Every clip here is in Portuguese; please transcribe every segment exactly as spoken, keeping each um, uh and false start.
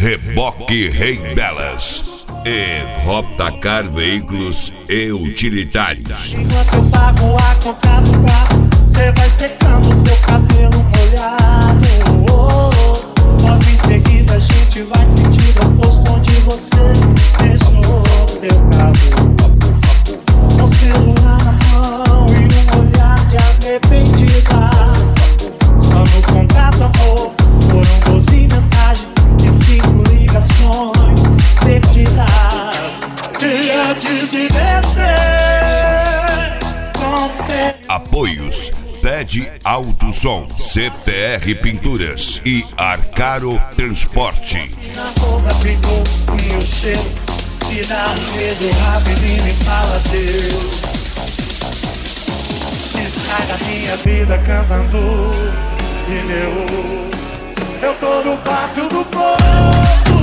Reboque Rei Delas e Roptacar Veículos e Utilitários. Enquanto eu pago a conta do carro, cê vai secando seu cabelo molhado. Oh, oh. Logo em seguida a gente vai sentir o oposto onde você deixou seu carro. Com celular na mão e um olhar de arrependida. Só no contato amor, foram doze mensagens e cinco ligações perdidas. E antes de descer, confere. Apoios Pede Alto Som, C T R Pinturas e Arcaro Transporte. Na roupa ficou o meu cheiro, se dá medo rapidinho e fala Deus. Estraga minha vida cantando pneu. Eu tô no pátio do poço.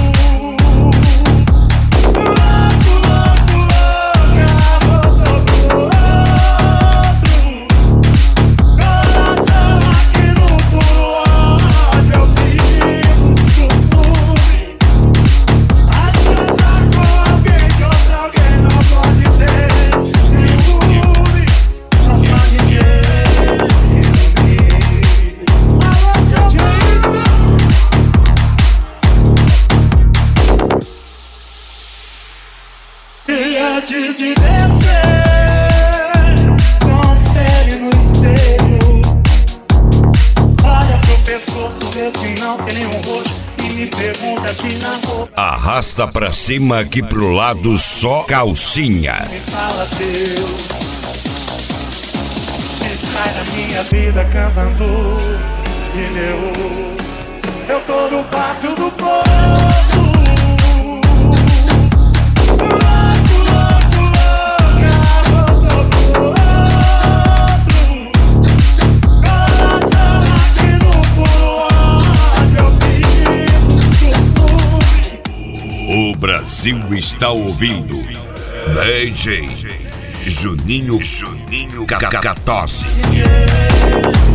Antes de descer, confere no espelho. Olha pro pescoço, vê se não tem nenhum roxo. E me pergunta aqui na roupa. Arrasta pra cima, aqui pro lado, só calcinha. Me fala Deus. Sai da minha vida cantando pneu. Eu tô no pátio do poço. O Brasil está ouvindo D J Juninho Juninho Cacatose.